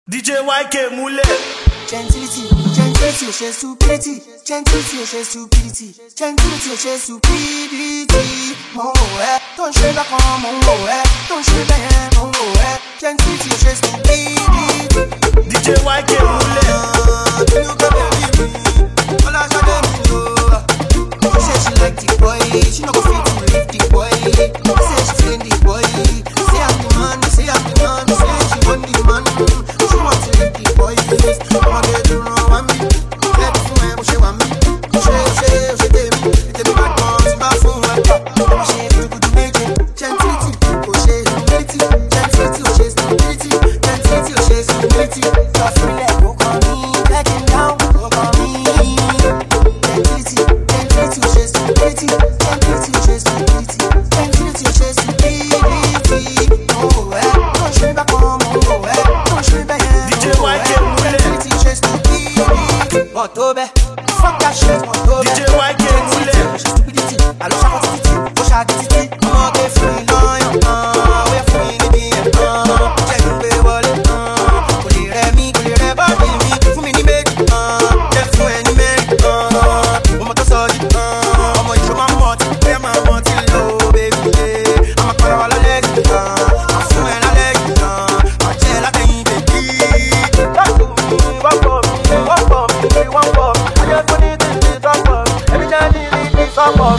DJ YK Mule. Gentility, gentility, she's stupidity. Gentility, she's stupidity. Gentility, she's stupidity. Mongo, don't shake back on Mongo, don't shake back on Mongo, gentility, she's stupidity. DJ YK Mule. You can believe me. All I got them to know. She said she like the boy, she no go fit to leave the boy. Say she feeling the boy. Say I'm the man, say I'm the man. Say she want the man. She want to leave the boy. I'ma get to know I'm me. Let me know I'm she want me. She tell me, it's a bad man, it's my phone. I'ma share it with the major. Gentility, oh she's stupidity. Gentility, oh she's stupidity. Gentility, oh she's stupidity. Just feel like go on me, getting down, go on me. Gentility, gentility, oh she's stupidity. Gentility, oh she's stupidity. Gentility, oh she's stupidity. Oh, don't shame back on me, don't shame back. DJ YK Mule. Gentility, oh she's stupidity. Motobe, fuck that shit, Motobe. DJ YK Mule. She's stupidity. I love her quantity, push her quantity. I'm okay for you, we're free to be check the pay wallet, go le re mi, go le re body mi, fún mi ní méjì, jẹ́ fún ẹni mẹ́rin, ọmọ tó sọ yìí, ọmọ ìṣó máa mọ̀ tí bẹ́ẹ̀ máa mọ̀ tí lò ó bébí yé, a máa para wa lálẹ́ yìí, a fún ẹ lálẹ́ yìí, a jẹ́ látẹ̀yìn bèbí. Wọ́n pọ̀ mi, ayé fún ní tìǹtì tó pọ̀, ẹbí jẹ́ ní ìlú tó pọ̀.